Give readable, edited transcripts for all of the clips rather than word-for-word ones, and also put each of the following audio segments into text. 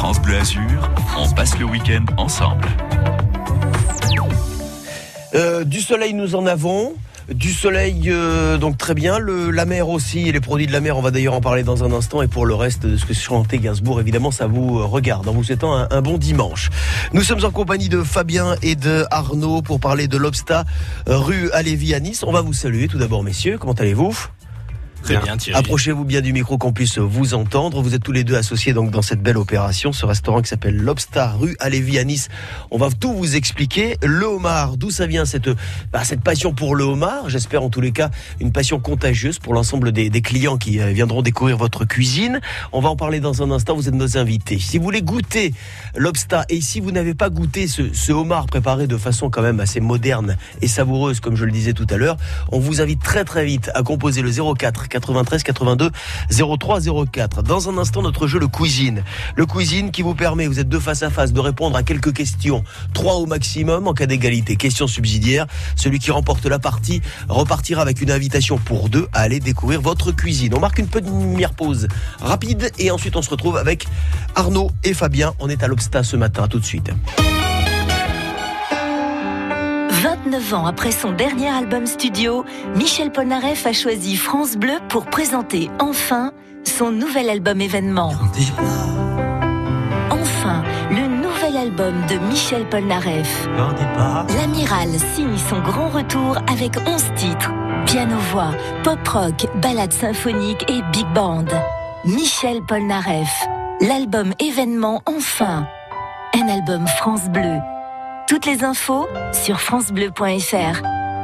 France Bleu Azur, on passe le week-end ensemble. Du soleil, nous en avons. Du soleil, donc très bien. La mer aussi, et les produits de la mer, on va d'ailleurs en parler dans un instant. Et pour le reste de ce que chantait Gainsbourg, évidemment, ça vous regarde. En vous souhaitant un bon dimanche. Nous sommes en compagnie de Fabien et de Arnaud pour parler de l'Obsta rue Halévy à Nice. On va vous saluer tout d'abord, messieurs. Comment allez-vous ? Très bien, Thierry. Approchez-vous bien du micro qu'on puisse vous entendre. Vous êtes tous les deux associés donc dans cette belle opération, ce restaurant qui s'appelle l'Obsta rue Halévy à Nice. On va tout vous expliquer. Le homard, d'où ça vient cette passion pour le homard ? J'espère en tous les cas une passion contagieuse pour l'ensemble des clients qui viendront découvrir votre cuisine. On va en parler dans un instant. Vous êtes nos invités. Si vous voulez goûter l'Obsta et si vous n'avez pas goûté ce homard préparé de façon quand même assez moderne et savoureuse, comme je le disais tout à l'heure, on vous invite très très vite à composer le 04 93 82 03 04. Dans un instant, notre jeu le cuisine. Le cuisine qui vous permet, vous êtes deux face à face, de répondre à quelques questions, 3 au maximum en cas d'égalité. Question subsidiaire. Celui qui remporte la partie repartira avec une invitation pour 2 à aller découvrir votre cuisine. On marque une première pause rapide et ensuite on se retrouve avec Arnaud et Fabien. On est à l'Obsta ce matin. À tout de suite. 29 ans après son dernier album studio, Michel Polnareff a choisi France Bleu pour présenter enfin son nouvel album événement. Enfin, le nouvel album de Michel Polnareff. L'Amiral signe son grand retour avec 11 titres. Piano-voix, pop-rock, ballades symphoniques et big band. Michel Polnareff, l'album événement enfin. Un album France Bleu. Toutes les infos sur francebleu.fr.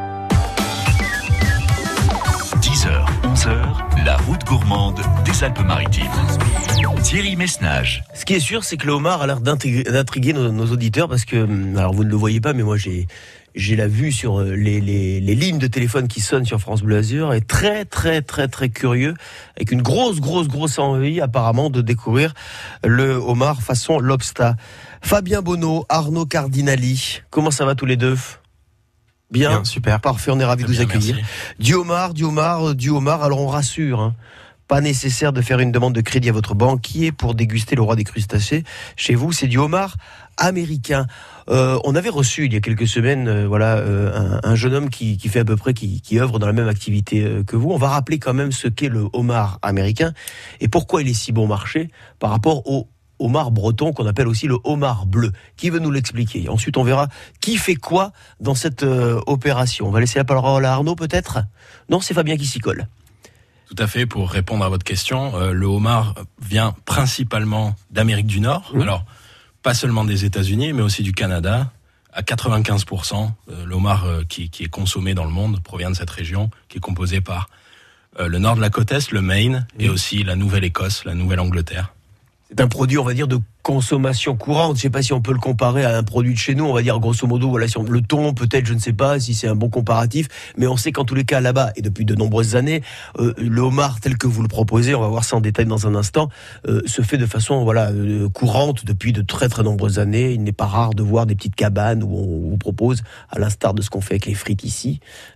10h, 11h, la route gourmande des Alpes-Maritimes. Thierry Messnage. Ce qui est sûr, c'est que le homard a l'air d'intriguer nos auditeurs parce que, alors vous ne le voyez pas, mais moi j'ai la vue sur les lignes de téléphone qui sonnent sur France Bleu Azur et très très très très curieux, avec une grosse envie apparemment de découvrir le homard façon l'Obsta. Fabien Bonneau, Arnaud Cardinali, comment ça va tous les deux ? Bien, super. Parfait, on est ravis de vous accueillir. Du homard, alors on rassure, pas nécessaire de faire une demande de crédit à votre banquier pour déguster le roi des crustacés. Chez vous, c'est du homard américain. On avait reçu il y a quelques semaines un jeune homme qui fait à peu près, qui œuvre dans la même activité que vous. On va rappeler quand même ce qu'est le homard américain et pourquoi il est si bon marché par rapport au homard breton qu'on appelle aussi le homard bleu. Qui veut nous l'expliquer ? Ensuite, on verra qui fait quoi dans cette opération. On va laisser la parole à Arnaud peut-être ? Non, c'est Fabien qui s'y colle. Tout à fait, pour répondre à votre question, le homard vient principalement d'Amérique du Nord. Alors, pas seulement des États-Unis, mais aussi du Canada. À 95%, le homard qui est consommé dans le monde provient de cette région, qui est composée par le nord de la côte Est, le Maine, et aussi la Nouvelle-Écosse, la Nouvelle-Angleterre. C'est un produit, on va dire, de consommation courante. Je ne sais pas si on peut le comparer à un produit de chez nous. On va dire, grosso modo, voilà, si le thon, peut-être, je ne sais pas si c'est un bon comparatif. Mais on sait qu'en tous les cas, là-bas, et depuis de nombreuses années, le homard tel que vous le proposez, on va voir ça en détail dans un instant, se fait de façon, courante depuis de très très nombreuses années. Il n'est pas rare de voir des petites cabanes où on vous propose, à l'instar de ce qu'on fait avec les frites ici,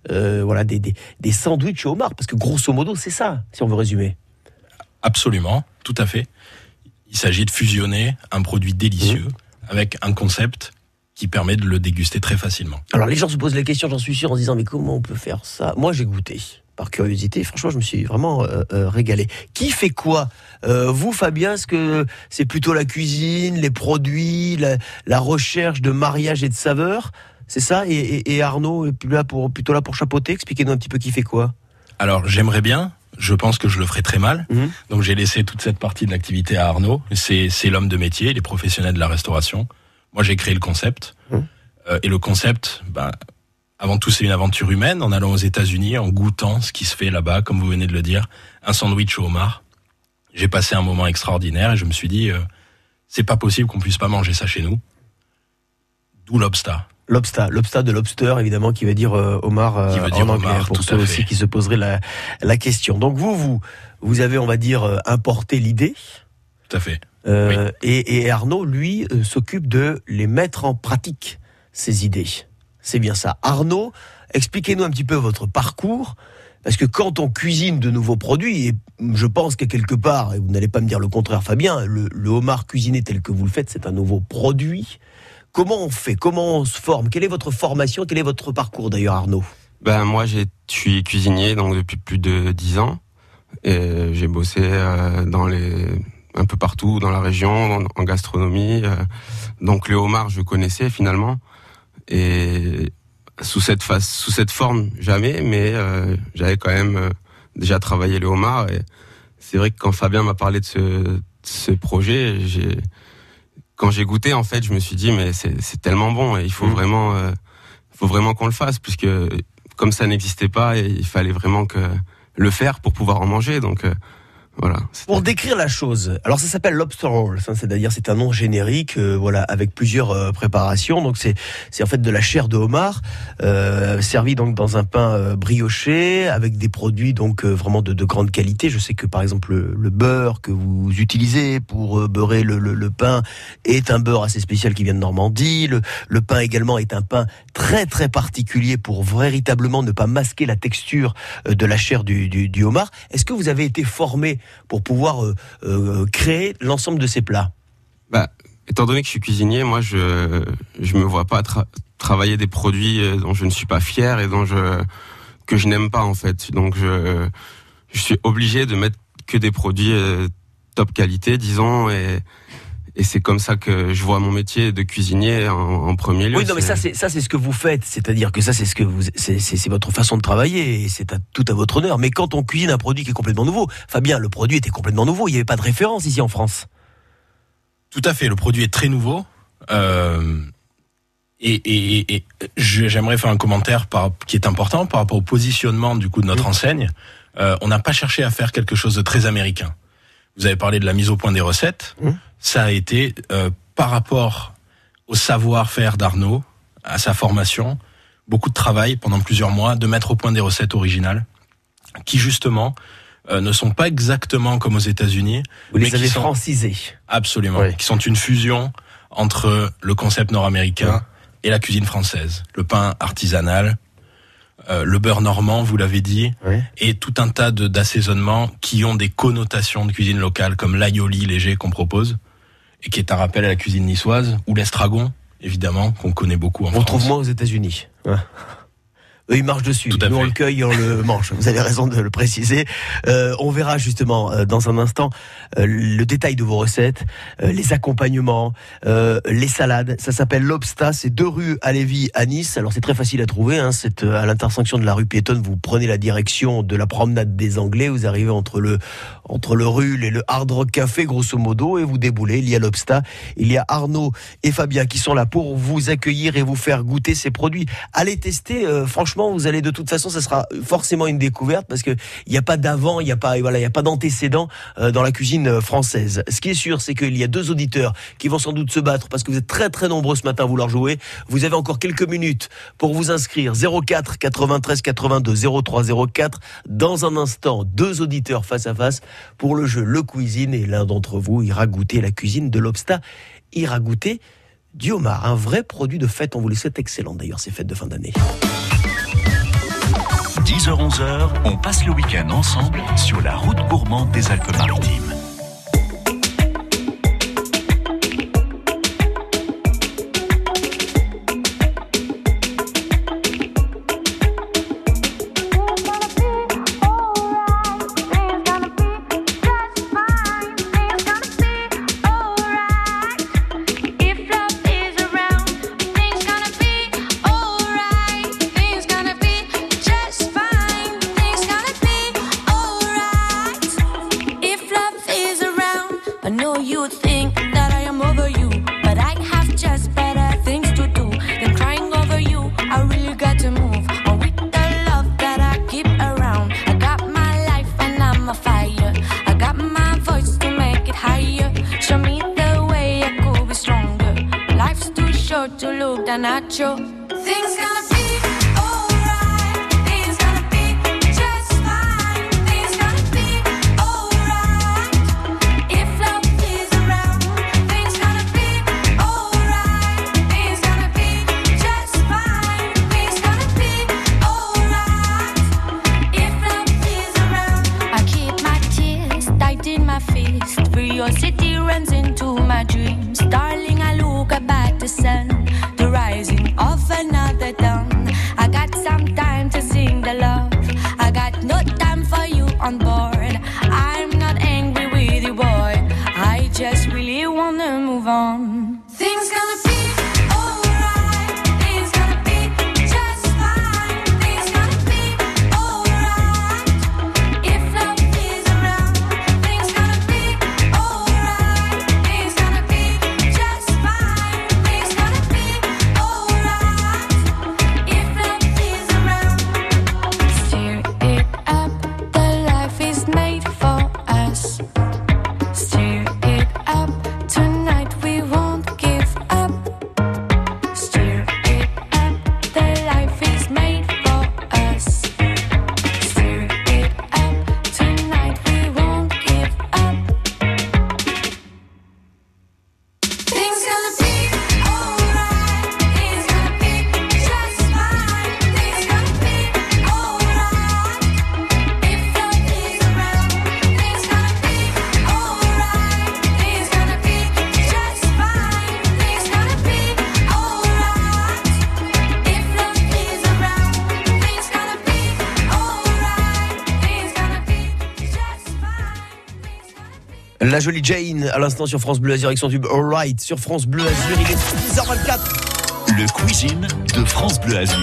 des sandwichs au homard. Parce que grosso modo, c'est ça, si on veut résumer. Absolument, tout à fait. Il s'agit de fusionner un produit délicieux avec un concept qui permet de le déguster très facilement. Alors les gens se posent la question, j'en suis sûr, en se disant mais comment on peut faire ça ? Moi j'ai goûté, par curiosité, franchement je me suis vraiment régalé. Qui fait quoi ? Vous Fabien, est-ce que c'est plutôt la cuisine, les produits, la recherche de mariage et de saveurs ? C'est ça ? Et Arnaud est plutôt là pour chapeauter ? Expliquez-nous un petit peu qui fait quoi ? Alors j'aimerais bien. Je pense que je le ferai très mal. Donc j'ai laissé toute cette partie de l'activité à Arnaud. C'est l'homme de métier, il est professionnel de la restauration. Moi j'ai créé le concept. Et le concept, avant tout c'est une aventure humaine, en allant aux États-Unis, en goûtant ce qui se fait là-bas, comme vous venez de le dire, un sandwich au homard. J'ai passé un moment extraordinaire et je me suis dit, c'est pas possible qu'on puisse pas manger ça chez nous. D'où l'Obsta. L'Obsta de lobster, évidemment, qui veut dire homard en anglais, homard, pour ceux aussi qui se poseraient la question. Donc vous avez, on va dire, importé l'idée. Tout à fait. Oui. Et Arnaud, lui, s'occupe de les mettre en pratique, ces idées. C'est bien ça. Arnaud, expliquez-nous un petit peu votre parcours, Parce que quand on cuisine de nouveaux produits, et je pense qu'à quelque part, et vous n'allez pas me dire le contraire Fabien, le homard cuisiné tel que vous le faites, c'est un nouveau produit. Comment on fait ? Comment on se forme ? Quelle est votre formation ? Quel est votre parcours d'ailleurs, Arnaud ? Moi, je suis cuisinier donc depuis plus de 10 ans. Et j'ai bossé un peu partout dans la région, en gastronomie. Donc le homard, je connaissais finalement. Et sous cette forme, jamais, mais j'avais quand même déjà travaillé le homard. Et c'est vrai que quand Fabien m'a parlé de ce projet, quand j'ai goûté, en fait, je me suis dit, mais c'est tellement bon, et il faut vraiment qu'on le fasse, puisque comme ça n'existait pas, et il fallait vraiment le faire pour pouvoir en manger. Donc voilà. Pour décrire la chose, alors ça s'appelle lobster roll, c'est-à-dire c'est un nom générique, voilà, avec plusieurs préparations. Donc c'est en fait de la chair de homard servie donc dans un pain brioché avec des produits donc vraiment de grande qualité. Je sais que par exemple le beurre que vous utilisez pour beurrer le pain est un beurre assez spécial qui vient de Normandie. Le pain également est un pain très très particulier pour véritablement ne pas masquer la texture de la chair du homard. Est-ce que vous avez été formé pour pouvoir créer l'ensemble de ces plats? Étant donné que je suis cuisinier, moi je me vois pas travailler des produits dont je ne suis pas fier et que je n'aime pas en fait. Donc je suis obligé de mettre que des produits top qualité, disons, et c'est comme ça que je vois mon métier de cuisinier en premier lieu. Oui, non, mais ça c'est ce que vous faites, c'est-à-dire que ça c'est c'est votre façon de travailler et c'est tout à votre honneur. Mais quand on cuisine un produit qui est complètement nouveau, Fabien, le produit était complètement nouveau, il n'y avait pas de référence ici en France. Tout à fait, le produit est très nouveau. J'aimerais faire un commentaire qui est important par rapport au positionnement du coup de notre enseigne. On n'a pas cherché à faire quelque chose de très américain. Vous avez parlé de la mise au point des recettes. Ça a été par rapport au savoir-faire d'Arnaud, à sa formation, beaucoup de travail pendant plusieurs mois de mettre au point des recettes originales qui justement ne sont pas exactement comme aux États-Unis. Vous les avez francisées. Absolument, oui. Qui sont une fusion entre le concept nord-américain et la cuisine française. Le pain artisanal, le beurre normand, vous l'avez dit, et tout un tas d'assaisonnements qui ont des connotations de cuisine locale, comme l'aioli léger qu'on propose, et qui est un rappel à la cuisine niçoise, ou l'estragon, évidemment, qu'on connaît beaucoup en France. On trouve moins aux États-Unis. Eux, ils marchent dessus. Nous, on le cueille et on le mange. Vous avez raison de le préciser. On verra justement dans un instant le détail de vos recettes, les accompagnements, les salades. Ça s'appelle l'Obsta. C'est 2 rue à Lévis à Nice. Alors c'est très facile à trouver. C'est à l'intersection de la rue piétonne. Vous prenez la direction de la promenade des Anglais. Vous arrivez entre le Ruhl et le Hard Rock Café, grosso modo, et vous déboulez. Il y a l'Obsta. Il y a Arnaud et Fabien qui sont là pour vous accueillir et vous faire goûter ces produits. Allez tester. Franchement, vous allez de toute façon, ça sera forcément une découverte parce que il n'y a pas d'avant, il n'y a pas d'antécédent dans la cuisine française. Ce qui est sûr, c'est qu'il y a 2 auditeurs qui vont sans doute se battre parce que vous êtes très très nombreux ce matin à vouloir jouer. Vous avez encore quelques minutes pour vous inscrire. 04 93 82 03 04. Dans un instant, 2 auditeurs face à face pour le jeu Le Cuisine et l'un d'entre vous ira goûter la cuisine de l'Obsta, ira goûter du homard, un vrai produit de fête. On vous le souhaite excellent d'ailleurs ces fêtes de fin d'année. 10h-11h, on passe le week-end ensemble sur la route gourmande des Alpes-Maritimes. Nacho. city runs into my dreams. Darling, I look up at the sun, the rising of another dawn. I got some time to sing the love. I got no time for you on board. I'm not angry with you, boy. I just really wanna move on. Things gonna be alright. Things gonna be just fine. Things gonna be alright. If love is around, things gonna be alright. Things gonna be just fine. Things gonna be alright. If love is around, steer it up. The life is made for us. Steer it up. Tonight we won't give up. Steer it up. The life is made for us. Steer it up. Tonight we won't give up. Things gonna be alright. Things gonna be just fine. Things gonna be alright. If love is around, things gonna be alright. Things gonna be just fine. Things gonna be alright. If love is around, things gonna be alright. Things gonna be just fine. Things gonna be. La jolie Jane, à l'instant sur France Bleu Azur avec son tube Alright sur France Bleu Azur. Il est 10h24. Le Cuisine de France Bleu Azur.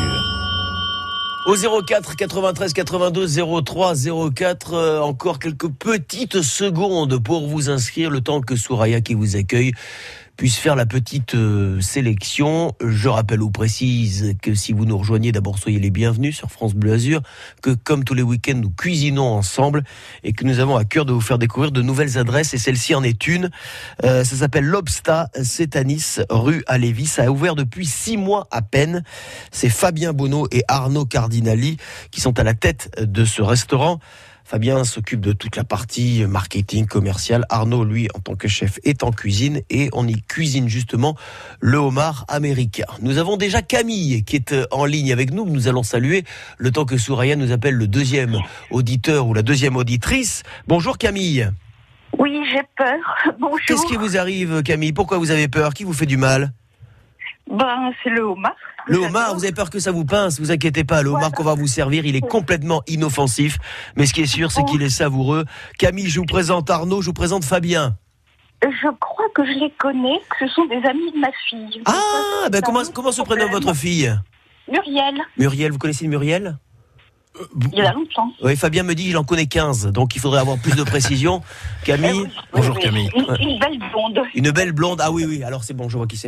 Au 04 93 82 03 04, encore quelques petites secondes pour vous inscrire, le temps que Souraya qui vous accueille puisse faire la petite sélection. Je rappelle ou précise que si vous nous rejoignez, d'abord soyez les bienvenus sur France Bleu Azur, que comme tous les week-ends nous cuisinons ensemble et que nous avons à cœur de vous faire découvrir de nouvelles adresses, et celle-ci en est une. Ça s'appelle l'Obsta, c'est à Nice, rue à Lévis. Ça a ouvert depuis 6 mois à peine. C'est Fabien Bonneau et Arnaud Cardinali qui sont à la tête de ce restaurant. Fabien s'occupe de toute la partie marketing, commercial. Arnaud, lui, en tant que chef, est en cuisine et on y cuisine justement le homard américain. Nous avons déjà Camille qui est en ligne avec nous. Nous allons saluer le temps que Souraya nous appelle le deuxième auditeur ou la deuxième auditrice. Bonjour Camille. Oui, j'ai peur. Bonjour. Qu'est-ce qui vous arrive Camille ? Pourquoi vous avez peur ? Qui vous fait du mal ? C'est le homard. Le homard, vous avez peur que ça vous pince, vous inquiétez pas, le homard qu'on va vous servir, il est complètement inoffensif, mais ce qui est sûr, c'est qu'il est savoureux. Camille, je vous présente Arnaud, je vous présente Fabien. Je crois que je les connais, que ce sont des amis de ma fille. Ah, ben comment se prénomme votre fille ? Muriel. Muriel, vous connaissez Muriel ? Il y a longtemps. Oui, Fabien me dit il en connaît 15, donc il faudrait avoir plus de précision. Camille, bonjour Camille. Une belle blonde. Une belle blonde, ah oui, alors c'est bon, je vois qui c'est.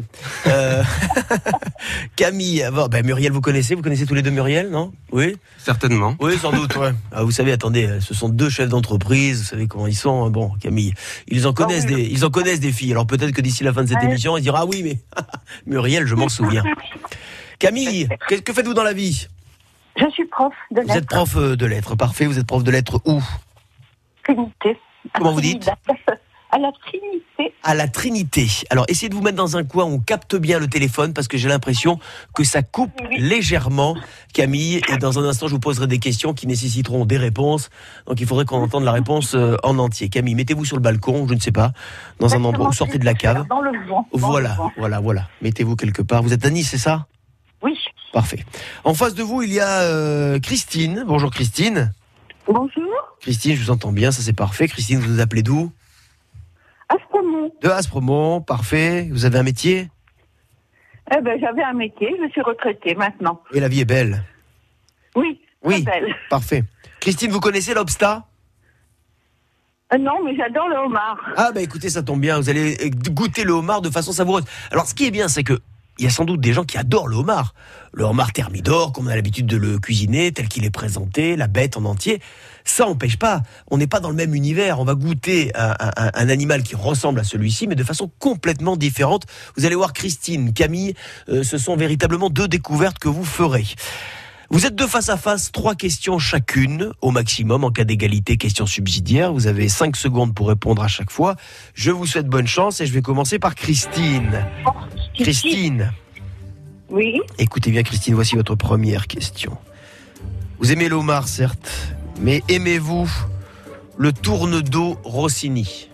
Camille, Muriel, vous connaissez tous les deux Muriel, non ? Oui ? Certainement. Oui, sans doute, ouais. Ah, vous savez, attendez, ce sont deux chefs d'entreprise, vous savez comment ils sont. Bon, Camille, ils en connaissent des filles. Alors peut-être que d'ici la fin de cette émission, ils diront ah oui, mais Muriel, je m'en souviens. Camille, que faites-vous dans la vie ? Je suis prof de lettres. Vous êtes prof de lettres, parfait. Vous êtes prof de lettres où ? Trinité. Comment vous dites ? À la Trinité. À la Trinité. Alors, essayez de vous mettre dans un coin où on capte bien le téléphone, parce que j'ai l'impression que ça coupe légèrement, Camille. Et dans un instant, je vous poserai des questions qui nécessiteront des réponses. Donc, il faudrait qu'on entende la réponse en entier. Camille, mettez-vous sur le balcon, je ne sais pas, dans un endroit où vous sortez de la cave. Dans le vent. Voilà. Mettez-vous quelque part. Vous êtes à Nice, c'est ça ? Oui. Parfait. En face de vous, il y a Christine. Bonjour Christine. Bonjour. Christine, je vous entends bien, ça c'est parfait. Christine, vous nous appelez d'où ? Aspremont. De Aspremont, parfait. Vous avez un métier ? J'avais un métier, je suis retraitée maintenant. Et la vie est belle ? Oui, Oui, belle. parfait. Christine, vous connaissez l'Obsta ? Non, mais j'adore le homard. Ah écoutez, ça tombe bien, vous allez goûter le homard de façon savoureuse. Alors ce qui est bien, c'est que il y a sans doute des gens qui adorent le homard. Le homard thermidor, comme on a l'habitude de le cuisiner, tel qu'il est présenté, la bête en entier. Ça n'empêche pas, on n'est pas dans le même univers. On va goûter un animal qui ressemble à celui-ci, mais de façon complètement différente. Vous allez voir Christine, Camille, ce sont véritablement deux découvertes que vous ferez. Vous êtes deux face à face, 3 questions chacune, au maximum. En cas d'égalité, question subsidiaire. Vous avez 5 secondes pour répondre à chaque fois. Je vous souhaite bonne chance et je vais commencer par Christine. Christine. Oui. Écoutez bien Christine, voici votre première question. Vous aimez le homard, certes, mais aimez-vous le tourne-dos Rossini ?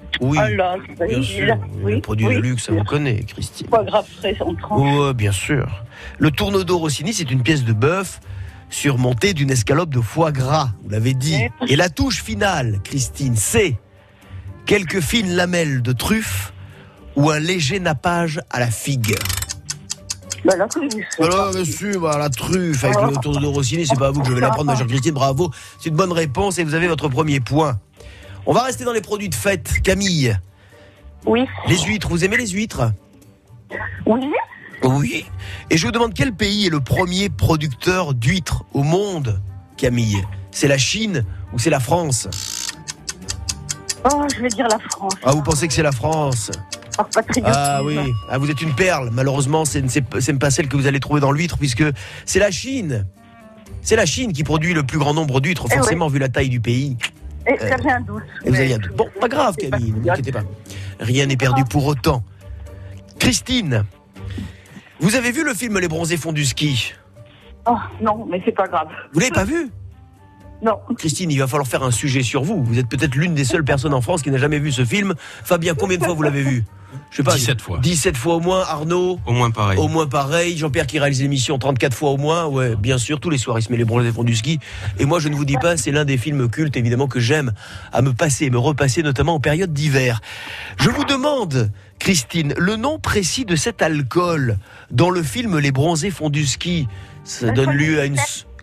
Oui, Ah là, bien sûr. Oui, Le produit oui, de luxe, ça bien vous connaît, Christine. Foie gras frais en tranche. Oh, bien sûr. Le tourneau Rossini, c'est une pièce de bœuf surmontée d'une escalope de foie gras, vous l'avez dit. Et la touche finale, Christine, c'est quelques fines lamelles de truffe ou un léger nappage à la figue. Bah, la truffe. Alors, monsieur, la truffe avec le tourneau Rossini, c'est pas à vous que je vais l'apprendre, ma chère Christine, bravo. C'est une bonne réponse et vous avez votre premier point. On va rester dans les produits de fête. Camille, Oui. les huîtres, vous aimez les huîtres ? Oui. Oui. Et je vous demande quel pays est le premier producteur d'huîtres au monde, Camille ? C'est la Chine ou c'est la France ? Oh, je vais dire la France. Ah, vous pensez que c'est la France ? Par patriotisme. Ah oui. Ah, vous êtes une perle. Malheureusement, c'est pas celle que vous allez trouver dans l'huître puisque c'est la Chine. C'est la Chine qui produit le plus grand nombre d'huîtres, forcément, vu la taille du pays. Et j'avais un doute. Et vous avez un doute. Bon, pas grave, Camille, ne vous inquiétez pas. Rien n'est perdu pour autant. Christine, vous avez vu le film Les Bronzés font du ski ? Oh, non, mais c'est pas grave. Vous l'avez pas vu ? Non. Christine, il va falloir faire un sujet sur vous. Vous êtes peut-être l'une des seules personnes en France qui n'a jamais vu ce film. Fabien, combien de fois vous l'avez vu ? Je sais pas. 17 fois. 17 fois au moins. Arnaud ? Au moins pareil. Au moins pareil. Jean-Pierre qui réalise l'émission 34 fois au moins. Ouais, bien sûr, tous les soirs il se met Les Bronzés font du ski. Et moi, je ne vous dis pas, c'est l'un des films cultes évidemment que j'aime à me repasser notamment en période d'hiver. Je vous demande, Christine, le nom précis de cet alcool dans le film Les Bronzés font du ski. Ça donne lieu à une... Comment ?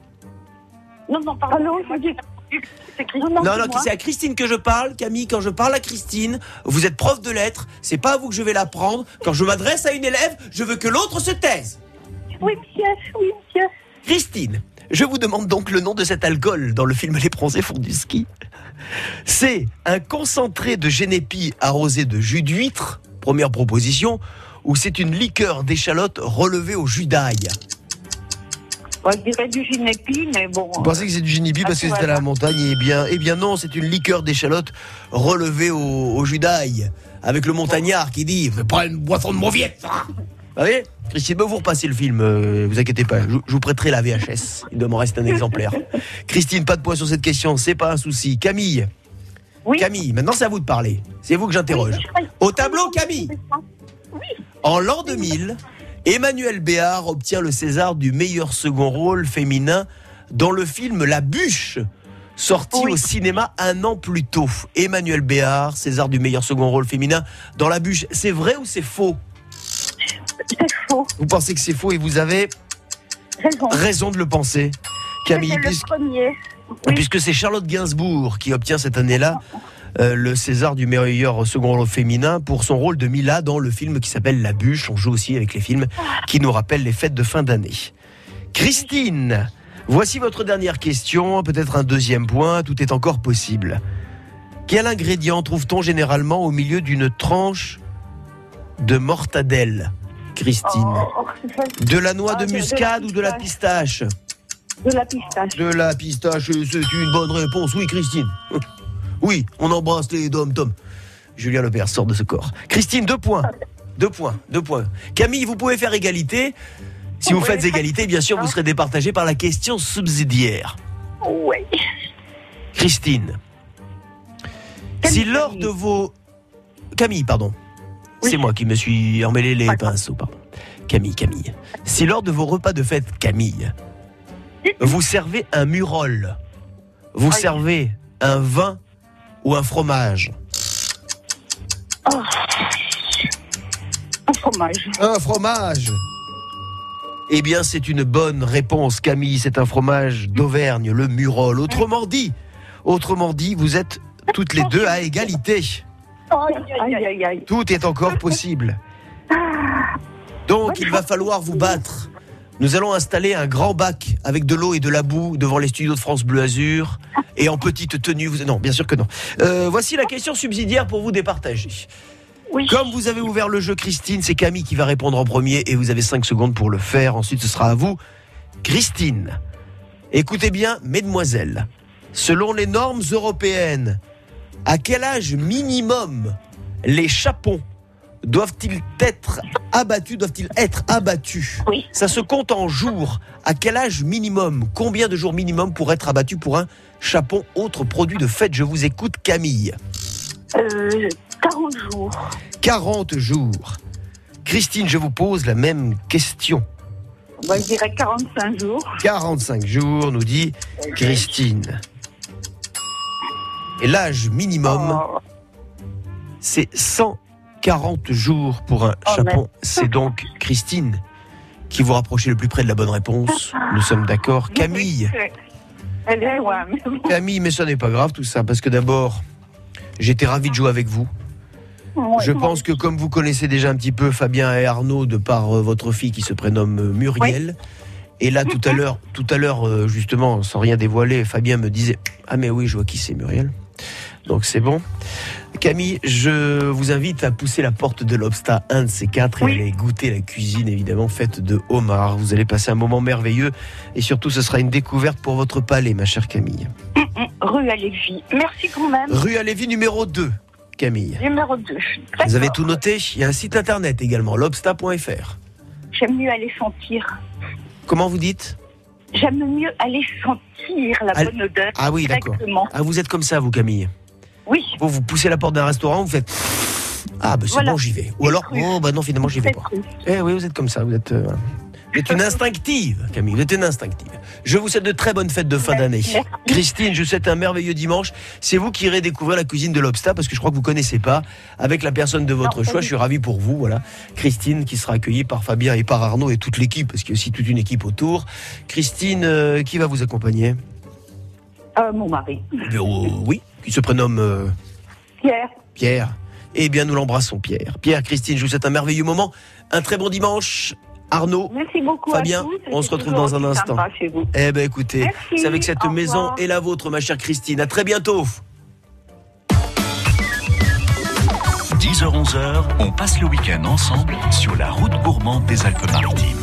Non, pardon. C'est Christine. Non, c'est à Christine que je parle. Camille, quand je parle à Christine, vous êtes prof de lettres, c'est pas à vous que je vais l'apprendre. Quand je m'adresse à une élève, je veux que l'autre se taise. Oui, monsieur. Christine, je vous demande donc le nom de cet alcool dans le film Les Bronzés font du ski. C'est un concentré de génépi arrosé de jus d'huître, première proposition, ou c'est une liqueur d'échalote relevée au jus d'ail. Je dirais du ginépi, mais bon. Vous pensez que c'est du ginépi parce que c'est à la montagne ? Eh bien non, c'est une liqueur d'échalote relevée au jus d'ail. Avec le montagnard qui dit « Pas une boisson de mauviette !» Vous voyez ? Christine, vous repassez le film, vous inquiétez pas, je vous prêterai la VHS. Il doit m'en rester un exemplaire. Christine, pas de point sur cette question, c'est pas un souci. Camille, Oui. Camille, maintenant c'est à vous de parler. C'est vous que j'interroge. Au tableau, Camille. En l'an 2000, Emmanuelle Béard obtient le César du meilleur second rôle féminin dans le film La Bûche, sorti au cinéma un an plus tôt. Emmanuelle Béard, César du meilleur second rôle féminin dans La Bûche. C'est vrai ou c'est faux ? C'est faux. Vous pensez que c'est faux et vous avez raison de le penser, Camille, C'est le premier. Oui. puisque c'est Charlotte Gainsbourg qui obtient cette année-là le César du meilleur second rôle féminin pour son rôle de Mila dans le film qui s'appelle La Bûche. On joue aussi avec les films qui nous rappellent les fêtes de fin d'année. Christine, voici votre dernière question, peut-être un deuxième point, tout est encore possible. Quel ingrédient trouve-t-on généralement au milieu d'une tranche de mortadelle, Christine ? De la noix de muscade ou de la pistache ? De la pistache. De la pistache, c'est une bonne réponse. Oui, Christine. Oui, on embrasse les dom-toms. Julien Lepers sort de ce corps. Christine, 2 points. 2 points. Camille, vous pouvez faire égalité. Si vous faites égalité, bien sûr, vous serez départagé par la question subsidiaire. Oui. Christine, si lors de vos... Camille, pardon. Oui. C'est moi qui me suis emmêlé les pinceaux, pardon. Camille. Si lors de vos repas de fête, Camille, vous servez un murol, vous servez un vin ou un fromage ? Un fromage. Un fromage. Eh bien, c'est une bonne réponse, Camille. C'est un fromage d'Auvergne, le murol. Autrement dit, vous êtes toutes les deux à égalité. Aïe. Tout est encore possible. Donc, il va falloir vous battre. Nous allons installer un grand bac avec de l'eau et de la boue devant les studios de France Bleu Azur et en petite tenue. Non, bien sûr que non. Voici la question subsidiaire pour vous départager. Oui. Comme vous avez ouvert le jeu, Christine, c'est Camille qui va répondre en premier et vous avez 5 secondes pour le faire. Ensuite, ce sera à vous. Christine, écoutez bien, mesdemoiselles. Selon les normes européennes, à quel âge minimum les chapons doivent-ils être abattus ? Oui. Ça se compte en jours. À quel âge minimum ? Combien de jours minimum pour être abattu pour un chapon, autre produit de fête ? Je vous écoute, Camille. 40 jours. 40 jours. Christine, je vous pose la même question. Moi, je dirais 45 jours. 45 jours, nous dit Christine. Et l'âge minimum, c'est 140 jours pour un chapon. C'est donc Christine qui vous rapprochez le plus près de la bonne réponse. Nous sommes d'accord. Camille. Elle est loin. Camille, mais ça n'est pas grave tout ça, parce que d'abord, j'étais ravi de jouer avec vous. Je pense que comme vous connaissez déjà un petit peu Fabien et Arnaud de par votre fille qui se prénomme Muriel, et là tout à l'heure justement, sans rien dévoiler, Fabien me disait « Ah mais oui, je vois qui c'est Muriel ». Donc c'est bon. Camille, je vous invite à pousser la porte de l'Obsta, un de ces quatre, et aller goûter la cuisine évidemment faite de homard. Vous allez passer un moment merveilleux et surtout ce sera une découverte pour votre palais, ma chère Camille. Rue à Lévis. Merci quand même. Rue à Lévis numéro 2, Camille. Numéro 2. Vous avez tout noté. Il y a un site internet également, lobsta.fr. J'aime mieux aller sentir. Comment vous dites ? J'aime mieux aller sentir la bonne odeur. Ah oui, d'accord. Ah, vous êtes comme ça, vous, Camille ? Oui. Vous poussez la porte d'un restaurant, vous faites ah ben c'est bon, j'y vais. Ou alors non, finalement j'y vais pas. Oui, vous êtes comme ça, vous êtes une instinctive, Camille, vous êtes une instinctive. Je vous souhaite de très bonnes fêtes de fin d'année. Christine, je vous souhaite un merveilleux dimanche. C'est vous qui irez découvrir la cuisine de l'Obsta, parce que je crois que vous connaissez pas. Avec la personne de votre choix, je suis ravi pour vous, voilà. Christine qui sera accueillie par Fabien et par Arnaud et toute l'équipe, parce qu'il y a aussi toute une équipe autour. Christine, qui va vous accompagner ? Mon mari. Oui, qui se prénomme Pierre. Pierre. Eh bien, nous l'embrassons, Pierre. Pierre, Christine, je vous souhaite un merveilleux moment. Un très bon dimanche. Arnaud, merci beaucoup Fabien, à tous. on se retrouve dans un instant. Chez vous. Eh bien, écoutez, merci, c'est avec cette maison et la vôtre, ma chère Christine. À très bientôt. 10h-11h, on passe le week-end ensemble sur la route gourmande des Alpes-Maritimes.